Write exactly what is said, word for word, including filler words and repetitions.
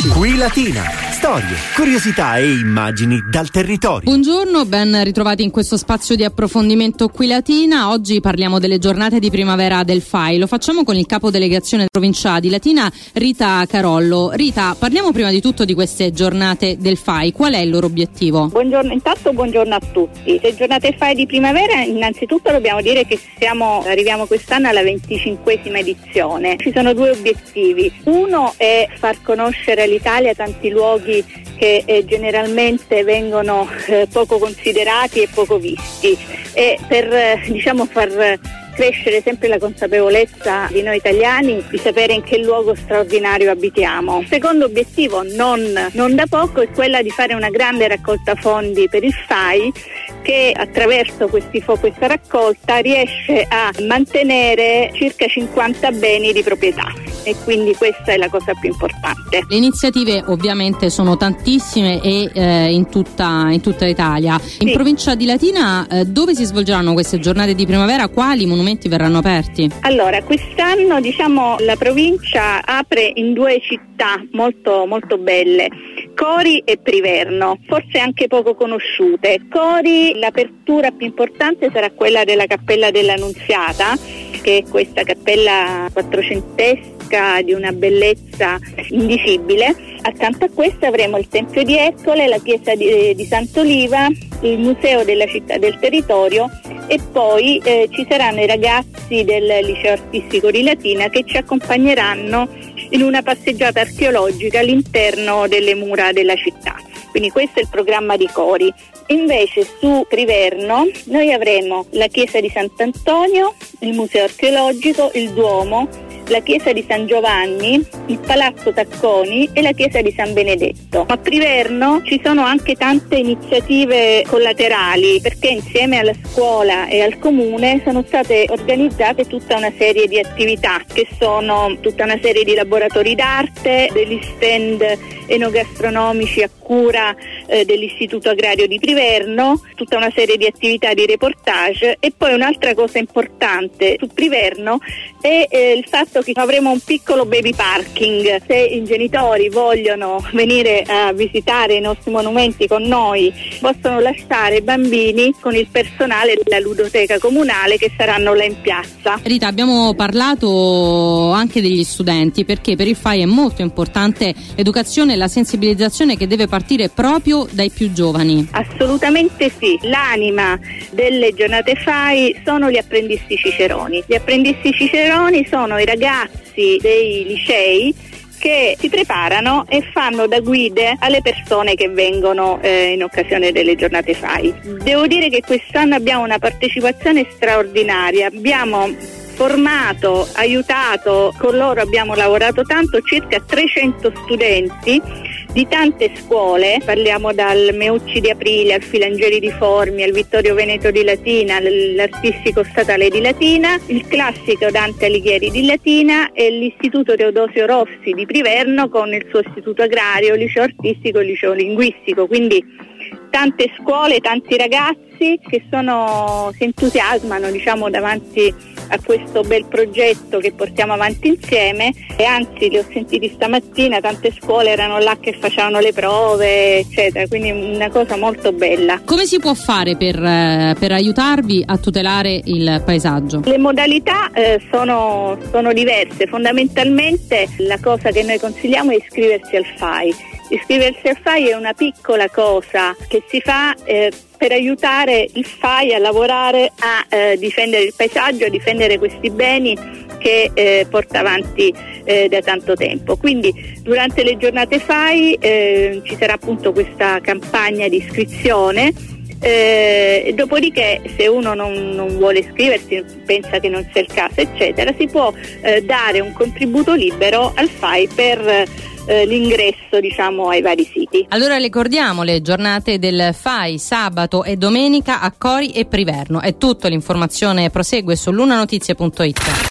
Qui Latina. Storie, curiosità e immagini dal territorio. Buongiorno, ben ritrovati in questo spazio di approfondimento Qui Latina. Oggi parliamo delle giornate di primavera del F A I. Lo facciamo con il capo delegazione provinciale di Latina, Rita Carollo. Rita, parliamo prima di tutto di queste giornate del F A I. Qual è il loro obiettivo? Buongiorno, intanto buongiorno a tutti. Le giornate F A I di primavera, innanzitutto dobbiamo dire che siamo, arriviamo quest'anno alla venticinquesima edizione. Ci sono due obiettivi. Uno è far conoscere l'Italia, tanti luoghi che eh, generalmente vengono eh, poco considerati e poco visti, e per eh, diciamo far crescere sempre la consapevolezza di noi italiani di sapere in che luogo straordinario abitiamo. Il secondo obiettivo, non, non da poco, è quella di fare una grande raccolta fondi per il F A I, che attraverso questi, questa raccolta riesce a mantenere circa cinquanta beni di proprietà, e quindi questa è la cosa più importante. Le iniziative ovviamente sono tantissime e eh, in tutta in tutta l'Italia. In sì. provincia di Latina eh, dove si svolgeranno queste giornate di primavera? Quali monumenti verranno aperti? Allora, quest'anno diciamo la provincia apre in due città molto molto belle, Cori e Priverno, forse anche poco conosciute. Cori, l'apertura più importante sarà quella della Cappella dell'Annunziata, che è questa cappella quattrocentesca di una bellezza indicibile. Accanto a questa avremo il Tempio di Ercole, la chiesa di, di Sant'Oliva, il Museo della Città del Territorio, e poi eh, ci saranno i ragazzi del Liceo Artistico di Latina che ci accompagneranno in una passeggiata archeologica all'interno delle mura della città. Quindi questo è il programma di Cori. Invece su Priverno noi avremo la chiesa di Sant'Antonio, il museo archeologico, il Duomo, la chiesa di San Giovanni, il Palazzo Tacconi e la chiesa di San Benedetto. A Priverno ci sono anche tante iniziative collaterali, perché insieme alla scuola e al comune sono state organizzate tutta una serie di attività, che sono tutta una serie di laboratori d'arte, degli stand enogastronomici a cura eh, dell'Istituto Agrario di Priverno, tutta una serie di attività di reportage. E poi un'altra cosa importante su Priverno è eh, il fatto che avremo un piccolo baby parking. Se i genitori vogliono venire a visitare i nostri monumenti con noi, possono lasciare i bambini con il personale della ludoteca comunale che saranno là in piazza. Rita, abbiamo parlato anche degli studenti, perché per il F A I è molto importante l'educazione e la sensibilizzazione che deve partire proprio dai più giovani. Assolutamente sì. L'anima delle giornate F A I sono gli apprendisti ciceroni. Gli apprendisti ciceroni sono i ragazzi dei licei che si preparano e fanno da guide alle persone che vengono eh, in occasione delle giornate F A I. Devo dire che quest'anno abbiamo una partecipazione straordinaria. Abbiamo formato, aiutato, con loro abbiamo lavorato tanto, circa trecento studenti di tante scuole. Parliamo dal Meucci di Aprilia al Filangeri di Formia, al Vittorio Veneto di Latina, l'Artistico Statale di Latina, il Classico Dante Alighieri di Latina e l'Istituto Teodosio Rossi di Priverno con il suo Istituto Agrario, Liceo Artistico e Liceo Linguistico. Quindi tante scuole, tanti ragazzi che sono, si entusiasmano diciamo davanti a questo bel progetto che portiamo avanti insieme. E anzi, li ho sentiti stamattina, tante scuole erano là che facevano le prove eccetera, quindi una cosa molto bella. Come si può fare per, per aiutarvi a tutelare il paesaggio? Le modalità eh, sono, sono diverse. Fondamentalmente la cosa che noi consigliamo è iscriversi al F A I. Iscriversi al F A I è una piccola cosa che si fa eh, per aiutare il F A I a lavorare a eh, difendere il paesaggio, a difendere questi beni che eh, porta avanti eh, da tanto tempo. Quindi durante le giornate F A I eh, ci sarà appunto questa campagna di iscrizione. Eh, dopodiché, se uno non, non vuole iscriversi, pensa che non sia il caso eccetera, si può eh, dare un contributo libero al F A I per eh, l'ingresso diciamo ai vari siti. Allora ricordiamo le giornate del F A I sabato e domenica a Cori e Priverno. È tutto, l'informazione prosegue su lunanotizie punto it.